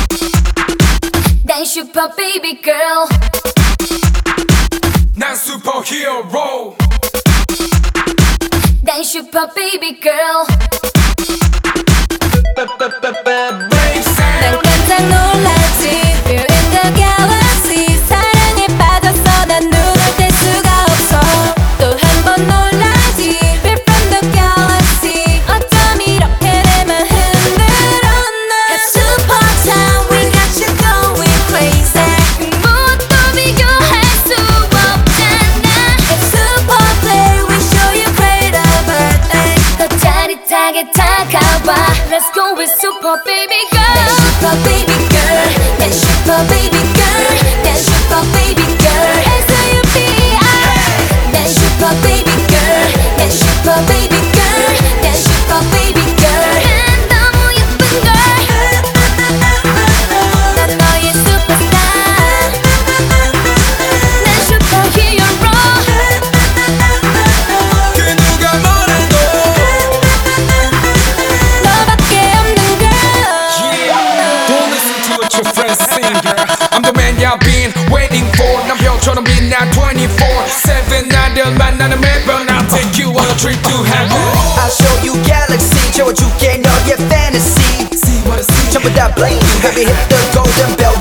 난 슈퍼 베이비 girl. 난 슈퍼히어로. 난 슈퍼 베이비 girl. 난 깜짝 놀랐지. We're in the galaxy. 사랑에 빠졌어. 난 눈을 뗄 수가 없어. 또 한 번 놀라지. We're from the galaxy. 어쩜 이렇게 내맘 흔들었나. It's super time. We got you going crazy. 무엇도 비교할 수 없잖아. It's super play. We show you greater birthday. 더 짜릿하게 다가와. Let's go with super baby girl. 난 super baby girl. 난 super baby girl. 난 super baby girl. S-U-P-R. 난 super baby girl. 난 super baby girl. 난 super baby girl. 난 너무 예쁜 girl. 난 너의 superstar. 난 superhero. 그 누가 뭐래도 너밖에 없는 girl. Don't listen to what your friends sing, girl. I'm the man you've been waiting for. 난 별처럼 빛나 24/7 나를 만나는 매번 I'll take you on a trip to heaven. I'll show you galaxy 채워줄게 너의 fantasy See what I see. 전부 다 bling baby hit the golden bell